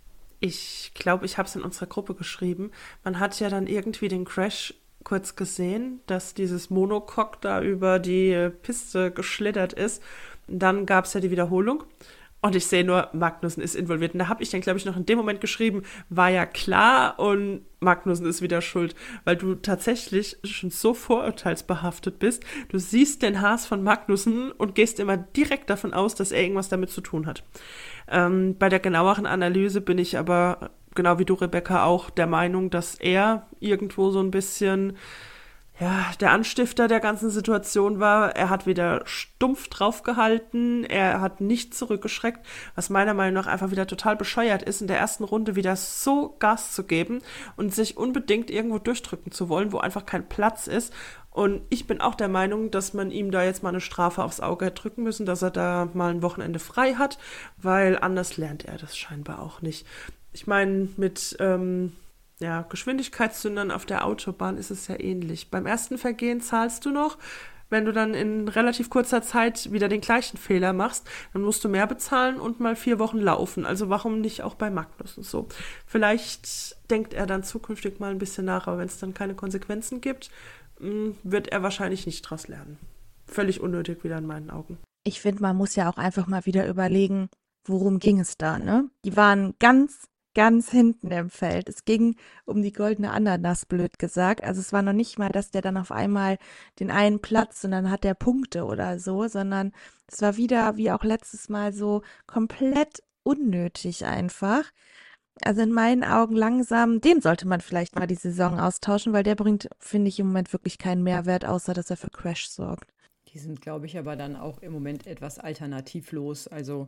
Ich glaube, ich habe es in unserer Gruppe geschrieben. Man hat ja dann irgendwie den Crash kurz gesehen, dass dieses Monocoque da über die Piste geschlittert ist. Und dann gab es ja die Wiederholung. Und ich sehe nur, Magnussen ist involviert. Und da habe ich dann, glaube ich, noch in dem Moment geschrieben, war ja klar und Magnussen ist wieder schuld, weil du tatsächlich schon so vorurteilsbehaftet bist. Du siehst den Haas von Magnussen und gehst immer direkt davon aus, dass er irgendwas damit zu tun hat. Ähm, bei der genaueren Analyse bin ich aber, genau wie du, Rebecca, auch der Meinung, dass er irgendwo so ein bisschen ja, der Anstifter der ganzen Situation war. Er hat wieder stumpf draufgehalten, er hat nicht zurückgeschreckt, was meiner Meinung nach einfach wieder total bescheuert ist, in der ersten Runde wieder so Gas zu geben und sich unbedingt irgendwo durchdrücken zu wollen, wo einfach kein Platz ist. Und ich bin auch der Meinung, dass man ihm da jetzt mal eine Strafe aufs Auge hätte drücken müssen, dass er da mal ein Wochenende frei hat, weil anders lernt er das scheinbar auch nicht. Ich meine, mit ähm, ja, Geschwindigkeitssündern auf der Autobahn ist es ja ähnlich. Beim ersten Vergehen zahlst du noch. Wenn du dann in relativ kurzer Zeit wieder den gleichen Fehler machst, dann musst du mehr bezahlen und mal vier Wochen laufen. Also warum nicht auch bei Magnussen so? Vielleicht denkt er dann zukünftig mal ein bisschen nach, aber wenn es dann keine Konsequenzen gibt, wird er wahrscheinlich nicht draus lernen. Völlig unnötig wieder in meinen Augen. Ich finde, man muss ja auch einfach mal wieder überlegen, worum ging es da, ne? Die waren ganz, ganz hinten im Feld. Es ging um die goldene Ananas, blöd gesagt. Also es war noch nicht mal, dass der dann auf einmal den einen Platz und dann hat der Punkte oder so, sondern es war wieder, wie auch letztes Mal, so komplett unnötig einfach. Also in meinen Augen langsam, den sollte man vielleicht mal die Saison austauschen, weil der bringt, finde ich, im Moment wirklich keinen Mehrwert, außer dass er für Crash sorgt. Die sind, glaube ich, aber dann auch im Moment etwas alternativlos. Also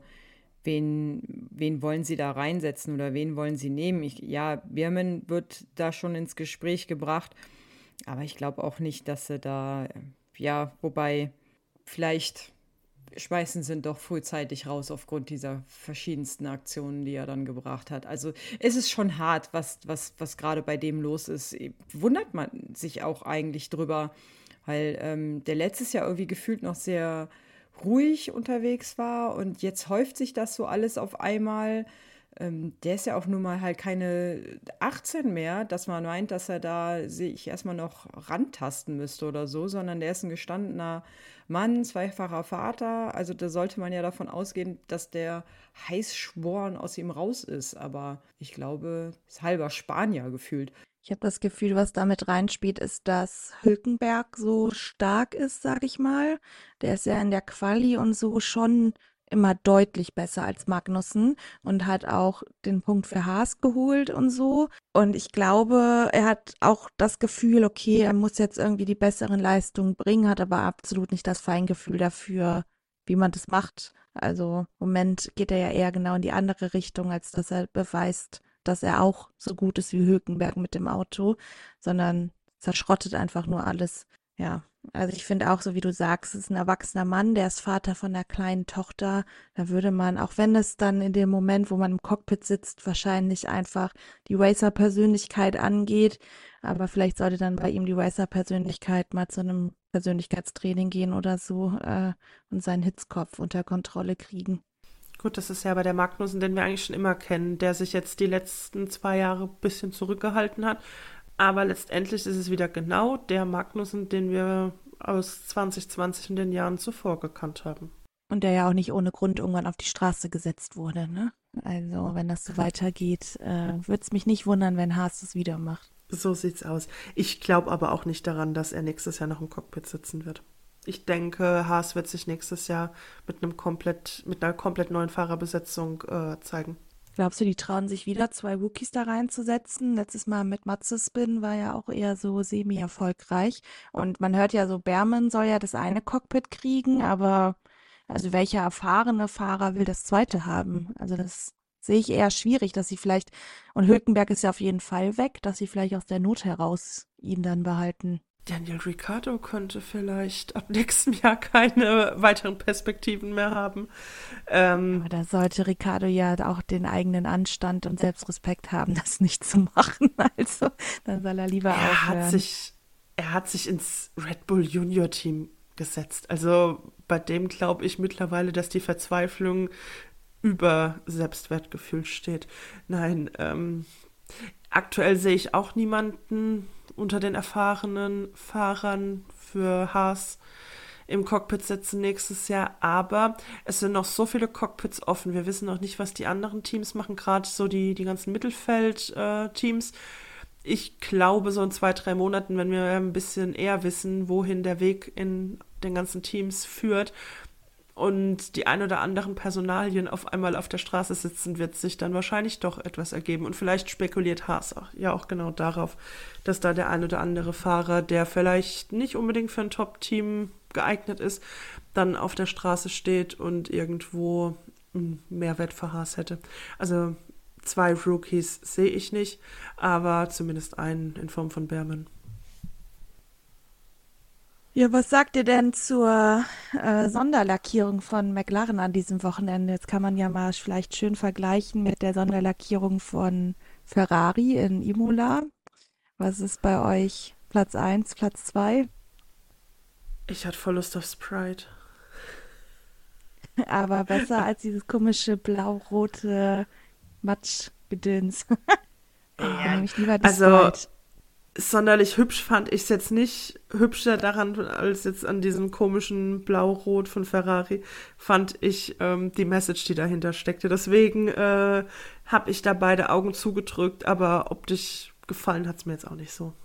wen, wen wollen sie da reinsetzen oder wen wollen sie nehmen? Ich, ja, Birman wird da schon ins Gespräch gebracht, aber ich glaube auch nicht, dass sie da, ja, wobei vielleicht schmeißen sie ihn doch frühzeitig raus aufgrund dieser verschiedensten Aktionen, die er dann gebracht hat. Also es ist schon hart, was, was, was gerade bei dem los ist. Wundert man sich auch eigentlich drüber, weil ähm, der letztes Jahr irgendwie gefühlt noch sehr ruhig unterwegs war und jetzt häuft sich das so alles auf einmal. Ähm, der ist ja auch nun mal halt keine achtzehn mehr, dass man meint, dass er da sich erstmal noch rantasten müsste oder so, sondern der ist ein gestandener Mann, zweifacher Vater. Also da sollte man ja davon ausgehen, dass der Heißschworen aus ihm raus ist. Aber ich glaube, ist halber Spanier gefühlt. Ich habe das Gefühl, was damit reinspielt, ist, dass Hülkenberg so stark ist, sag ich mal. Der ist ja in der Quali und so schon immer deutlich besser als Magnussen und hat auch den Punkt für Haas geholt und so. Und ich glaube, er hat auch das Gefühl, okay, er muss jetzt irgendwie die besseren Leistungen bringen, hat aber absolut nicht das Feingefühl dafür, wie man das macht. Also im Moment geht er ja eher genau in die andere Richtung, als dass er beweist, dass er auch so gut ist wie Hülkenberg mit dem Auto, sondern zerschrottet einfach nur alles. Ja, also ich finde auch, so wie du sagst, es ist ein erwachsener Mann, der ist Vater von einer kleinen Tochter. Da würde man, auch wenn es dann in dem Moment, wo man im Cockpit sitzt, wahrscheinlich einfach die Racer-Persönlichkeit angeht, aber vielleicht sollte dann bei ihm die Racer-Persönlichkeit mal zu einem Persönlichkeitstraining gehen oder so äh, und seinen Hitzkopf unter Kontrolle kriegen. Gut, das ist ja bei der Magnussen, den wir eigentlich schon immer kennen, der sich jetzt die letzten zwei Jahre ein bisschen zurückgehalten hat. Aber letztendlich ist es wieder genau der Magnussen, den wir aus zwanzig zwanzig und den Jahren zuvor gekannt haben. Und der ja auch nicht ohne Grund irgendwann auf die Straße gesetzt wurde, ne? Also, wenn das so weitergeht, äh, würde es mich nicht wundern, wenn Haas das wieder macht. So sieht's aus. Ich glaube aber auch nicht daran, dass er nächstes Jahr noch im Cockpit sitzen wird. Ich denke, Haas wird sich nächstes Jahr mit einem komplett, mit einer komplett neuen Fahrerbesetzung äh, zeigen. Glaubst du, die trauen sich wieder, zwei Rookies da reinzusetzen? Letztes Mal mit Mazepin war ja auch eher so semi-erfolgreich. Und man hört ja so, Berman soll ja das eine Cockpit kriegen, aber also welcher erfahrene Fahrer will das zweite haben? Also das sehe ich eher schwierig, dass sie vielleicht, und Hülkenberg ist ja auf jeden Fall weg, dass sie vielleicht aus der Not heraus ihn dann behalten. Daniel Ricciardo könnte vielleicht ab nächstem Jahr keine weiteren Perspektiven mehr haben. Ähm, Aber da sollte Ricardo ja auch den eigenen Anstand und Selbstrespekt haben, das nicht zu machen. Also, dann soll er lieber er hat aufhören. sich, er hat sich ins Red Bull Junior Team gesetzt. Also bei dem glaube ich mittlerweile, dass die Verzweiflung über Selbstwertgefühl steht. Nein, ähm, aktuell sehe ich auch niemanden unter den erfahrenen Fahrern für Haas im Cockpit sitzen nächstes Jahr, aber es sind noch so viele Cockpits offen. Wir wissen noch nicht, was die anderen Teams machen, gerade so die, die ganzen Mittelfeld-Teams. Ich glaube, so in zwei, drei Monaten, wenn wir ein bisschen eher wissen, wohin der Weg in den ganzen Teams führt und die ein oder anderen Personalien auf einmal auf der Straße sitzen, wird sich dann wahrscheinlich doch etwas ergeben. Und vielleicht spekuliert Haas auch, ja auch genau darauf, dass da der ein oder andere Fahrer, der vielleicht nicht unbedingt für ein Top-Team geeignet ist, dann auf der Straße steht und irgendwo einen Mehrwert für Haas hätte. Also zwei Rookies sehe ich nicht, aber zumindest einen in Form von Behrmann. Ja, was sagt ihr denn zur äh, Sonderlackierung von McLaren an diesem Wochenende? Jetzt kann man ja mal vielleicht schön vergleichen mit der Sonderlackierung von Ferrari in Imola. Was ist bei euch Platz eins, Platz zwei? Ich hatte voll Lust auf Sprite. Aber besser als dieses komische blau-rote Matschgedöns. Ich bin nämlich lieber die Also Sprite. sonderlich hübsch fand ich es jetzt nicht. Hübscher daran als jetzt an diesem komischen Blau-Rot von Ferrari fand ich ähm, die Message, die dahinter steckte. Deswegen äh, habe ich da beide Augen zugedrückt, aber optisch gefallen hat es mir jetzt auch nicht so.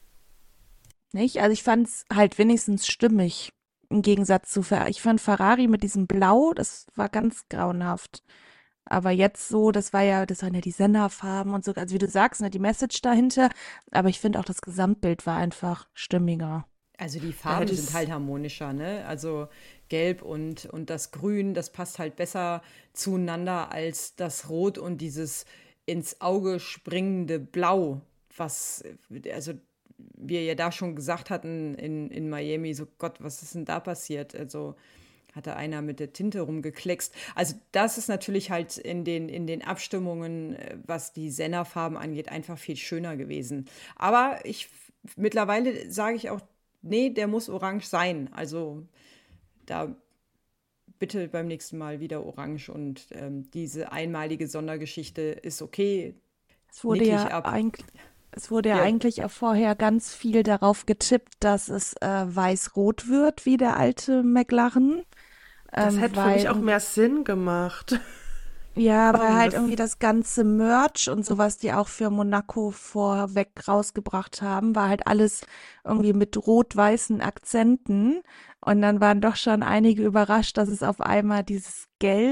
Nicht? Also ich fand es halt wenigstens stimmig im Gegensatz zu Ferrari. Ich fand Ferrari mit diesem Blau, das war ganz grauenhaft. Aber jetzt so, das war ja, das waren ja die Senderfarben und so, also wie du sagst, ne, die Message dahinter. Aber ich finde auch das Gesamtbild war einfach stimmiger. Also die Da Farben hätte sind ich halt harmonischer, ne? Also Gelb und, und das Grün, das passt halt besser zueinander als das Rot und dieses ins Auge springende Blau, was, äh, also wir ja da schon gesagt hatten in, in Miami, so Gott, was ist denn da passiert? Also hatte einer mit der Tinte rumgekleckst. Also das ist natürlich halt in den, in den Abstimmungen, äh, was die Sennerfarben angeht, einfach viel schöner gewesen. Aber ich mittlerweile sage ich auch, nee, der muss orange sein. Also da bitte beim nächsten Mal wieder orange und ähm, diese einmalige Sondergeschichte ist okay, Es wurde nick ich ja ab. eigentlich, es wurde ja Ja, eigentlich auch vorher ganz viel darauf getippt, dass es äh, weiß-rot wird, wie der alte McLaren. Das Ähm, hätte für weil mich auch irgendwie mehr Sinn gemacht. Ja, weil Warum halt das? irgendwie das ganze Merch und sowas, die auch für Monaco vorweg rausgebracht haben, war halt alles irgendwie mit rot-weißen Akzenten. Und dann waren doch schon einige überrascht, dass es auf einmal dieses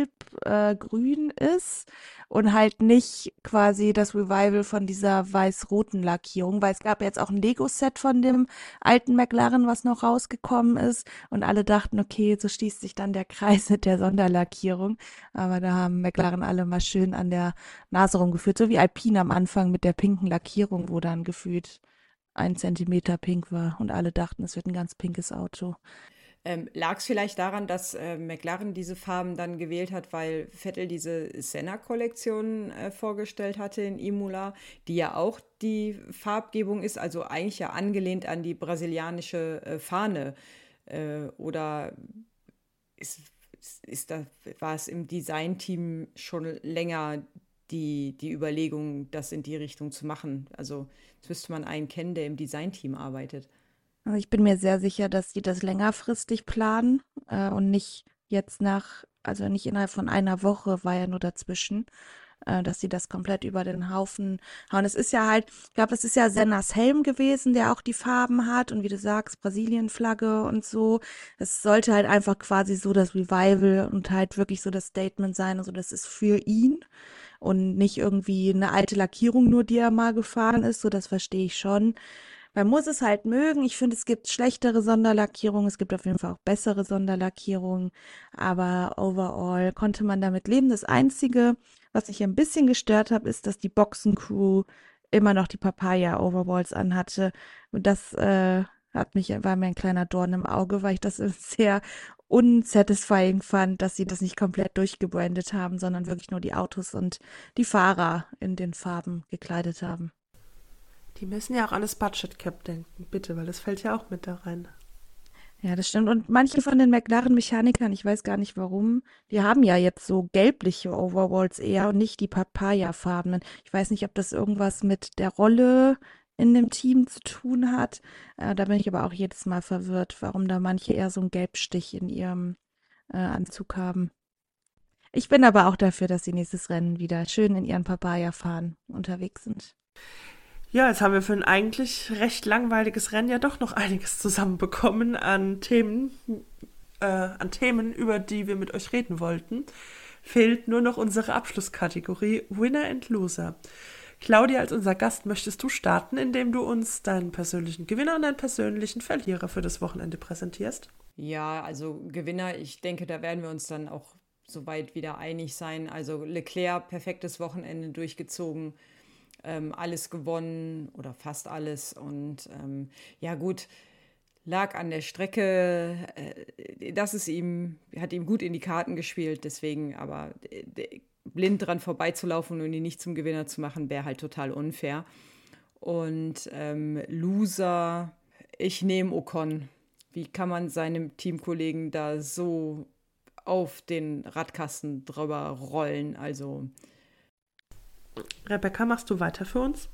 Gelb-Grün ist und halt nicht quasi das Revival von dieser weiß-roten Lackierung, weil es gab ja jetzt auch ein Lego-Set von dem alten McLaren, was noch rausgekommen ist. Und alle dachten, okay, so schließt sich dann der Kreis mit der Sonderlackierung. Aber da haben McLaren alle mal schön an der Nase rumgeführt, so wie Alpine am Anfang mit der pinken Lackierung, wo dann gefühlt ein Zentimeter pink war und alle dachten, es wird ein ganz pinkes Auto. ähm, lag es vielleicht daran, dass äh, McLaren diese Farben dann gewählt hat, weil Vettel diese Senna-Kollektion äh, vorgestellt hatte in Imola, die ja auch die Farbgebung ist, also eigentlich ja angelehnt an die brasilianische äh, Fahne. Äh, oder ist, ist da, war es im Designteam schon länger die, die Überlegung, das in die Richtung zu machen? Also, jetzt müsste man einen kennen, der im Designteam arbeitet. Also ich bin mir sehr sicher, dass die das längerfristig planen äh, und nicht jetzt nach, also nicht innerhalb von einer Woche, war ja nur dazwischen, äh, dass sie das komplett über den Haufen hauen. Es ist ja halt, ich glaube, es ist ja Sennas Helm gewesen, der auch die Farben hat und wie du sagst, Brasilien-Flagge und so. Es sollte halt einfach quasi so das Revival und halt wirklich so das Statement sein, also das ist für ihn und nicht irgendwie eine alte Lackierung nur, die er mal gefahren ist, so das verstehe ich schon. Man muss es halt mögen. Ich finde, es gibt schlechtere Sonderlackierungen, es gibt auf jeden Fall auch bessere Sonderlackierungen, aber overall konnte man damit leben. Das Einzige, was mich ein bisschen gestört hat, ist, dass die Boxencrew immer noch die Papaya-Overalls anhatte. Und das äh, hat mich, war mir ein kleiner Dorn im Auge, weil ich das sehr unsatisfying fand, dass sie das nicht komplett durchgebrandet haben, sondern wirklich nur die Autos und die Fahrer in den Farben gekleidet haben. Die müssen ja auch an das Budget Cap denken, bitte, weil das fällt ja auch mit da rein. Ja, das stimmt. Und manche von den McLaren-Mechanikern, ich weiß gar nicht warum, die haben ja jetzt so gelbliche Overalls eher und nicht die Papaya-farbenen. Ich weiß nicht, ob das irgendwas mit der Rolle in dem Team zu tun hat. Äh, da bin ich aber auch jedes Mal verwirrt, warum da manche eher so einen Gelbstich in ihrem äh, Anzug haben. Ich bin aber auch dafür, dass sie nächstes Rennen wieder schön in ihren Papaya-Fahren unterwegs sind. Ja, jetzt haben wir für ein eigentlich recht langweiliges Rennen ja doch noch einiges zusammenbekommen an Themen, äh, an Themen, über die wir mit euch reden wollten. Fehlt nur noch unsere Abschlusskategorie Winner and Loser. Claudia, als unser Gast möchtest du starten, indem du uns deinen persönlichen Gewinner und deinen persönlichen Verlierer für das Wochenende präsentierst? Ja, also Gewinner, ich denke, da werden wir uns dann auch soweit wieder einig sein. Also Leclerc, perfektes Wochenende durchgezogen. Ähm, alles gewonnen oder fast alles und ähm, ja gut, lag an der Strecke, äh, das ist ihm, hat ihm gut in die Karten gespielt, deswegen aber äh, blind dran vorbeizulaufen und ihn nicht zum Gewinner zu machen, wäre halt total unfair. Und ähm, Loser, ich nehme Ocon. Wie kann man seinem Teamkollegen da so auf den Radkasten drüber rollen, also Rebecca, machst du weiter für uns?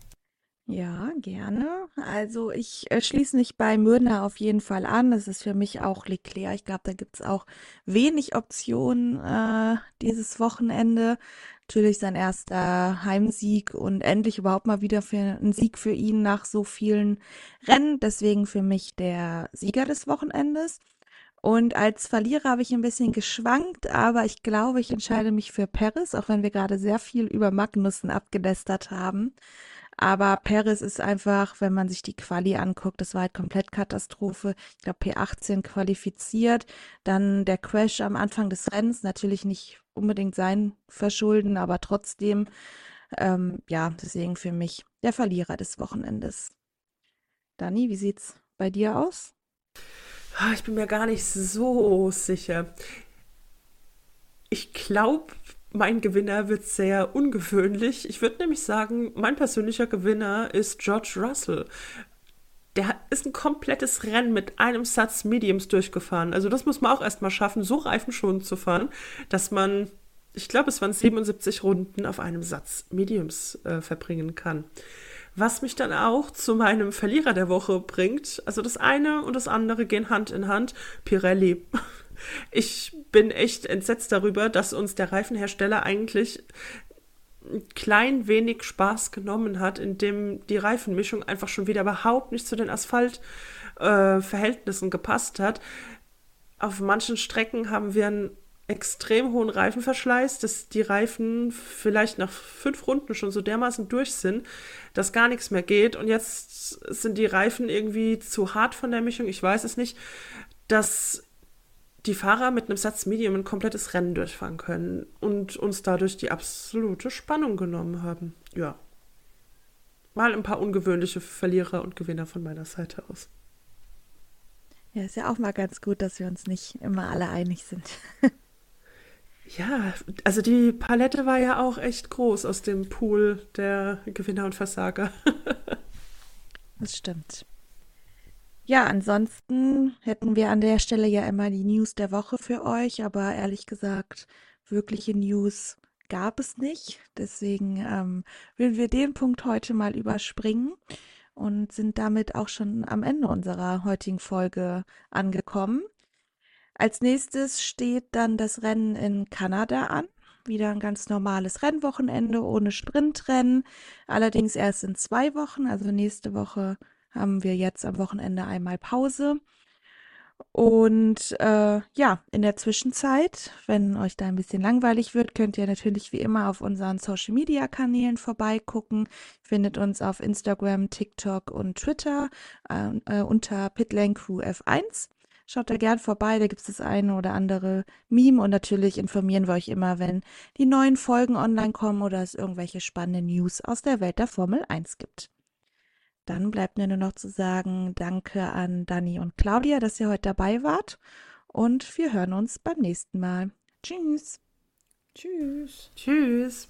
Ja, gerne. Also ich äh, schließe mich bei Mürner auf jeden Fall an. Das ist für mich auch Leclerc. Ich glaube, da gibt es auch wenig Optionen äh, dieses Wochenende. Natürlich sein erster Heimsieg und endlich überhaupt mal wieder für einen Sieg für ihn nach so vielen Rennen. Deswegen für mich der Sieger des Wochenendes. Und als Verlierer habe ich ein bisschen geschwankt, aber ich glaube, ich entscheide mich für Perez, auch wenn wir gerade sehr viel über Magnussen abgelästert haben. Aber Perez ist einfach, wenn man sich die Quali anguckt, das war halt komplett Katastrophe. Ich glaube, P achtzehn qualifiziert. Dann der Crash am Anfang des Rennens, natürlich nicht unbedingt sein Verschulden, aber trotzdem, ähm, ja, deswegen für mich der Verlierer des Wochenendes. Dani, wie sieht's bei dir aus? Ah, Ich bin mir gar nicht so sicher. Ich glaube, mein Gewinner wird sehr ungewöhnlich. Ich würde nämlich sagen, mein persönlicher Gewinner ist George Russell. Der ist ein komplettes Rennen mit einem Satz Mediums durchgefahren. Also das muss man auch erstmal schaffen, so reifenschonend zu fahren, dass man, ich glaube, es waren siebenundsiebzig Runden auf einem Satz Mediums äh, verbringen kann. Was mich dann auch zu meinem Verlierer der Woche bringt. Also das eine und das andere gehen Hand in Hand. Pirelli. Ich bin echt entsetzt darüber, dass uns der Reifenhersteller eigentlich ein klein wenig Spaß genommen hat, indem die Reifenmischung einfach schon wieder überhaupt nicht zu den Asphaltverhältnissen äh, gepasst hat. Auf manchen Strecken haben wir einen extrem hohen Reifenverschleiß, dass die Reifen vielleicht nach fünf Runden schon so dermaßen durch sind, dass gar nichts mehr geht. Und jetzt sind die Reifen irgendwie zu hart von der Mischung, ich weiß es nicht, dass die Fahrer mit einem Satz Medium ein komplettes Rennen durchfahren können und uns dadurch die absolute Spannung genommen haben. Ja. Mal ein paar ungewöhnliche Verlierer und Gewinner von meiner Seite aus. Ja, ist ja auch mal ganz gut, dass wir uns nicht immer alle einig sind. Ja, also die Palette war ja auch echt groß aus dem Pool der Gewinner und Versager. Das stimmt. Ja, ansonsten hätten wir an der Stelle ja immer die News der Woche für euch, aber ehrlich gesagt, wirkliche News gab es nicht. Deswegen ähm, würden wir den Punkt heute mal überspringen und sind damit auch schon am Ende unserer heutigen Folge angekommen. Als nächstes steht dann das Rennen in Kanada an. Wieder ein ganz normales Rennwochenende ohne Sprintrennen. Allerdings erst in zwei Wochen. Also nächste Woche haben wir jetzt am Wochenende einmal Pause. Und äh, ja, in der Zwischenzeit, wenn euch da ein bisschen langweilig wird, könnt ihr natürlich wie immer auf unseren Social-Media-Kanälen vorbeigucken. Findet uns auf Instagram, TikTok und Twitter äh, äh, unter Pitlane Crew F eins. Schaut da gern vorbei, da gibt es das eine oder andere Meme und natürlich informieren wir euch immer, wenn die neuen Folgen online kommen oder es irgendwelche spannenden News aus der Welt der Formel eins gibt. Dann bleibt mir nur noch zu sagen, danke an Dani und Claudia, dass ihr heute dabei wart. Und wir hören uns beim nächsten Mal. Tschüss. Tschüss. Tschüss.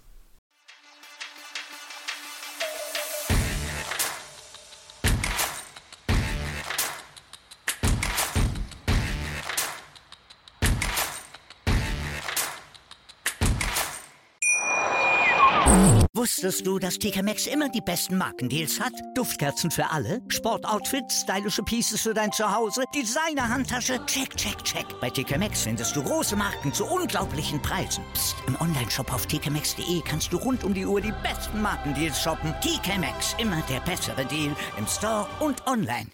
Wusstest du, dass T K Maxx immer die besten Markendeals hat? Duftkerzen für alle, Sportoutfits, stylische Pieces für dein Zuhause, Designer-Handtasche, check, check, check. Bei T K Maxx findest du große Marken zu unglaublichen Preisen. Psst. Im Onlineshop auf t k maxx punkt d e kannst du rund um die Uhr die besten Markendeals shoppen. T K Maxx, immer der bessere Deal im Store und online.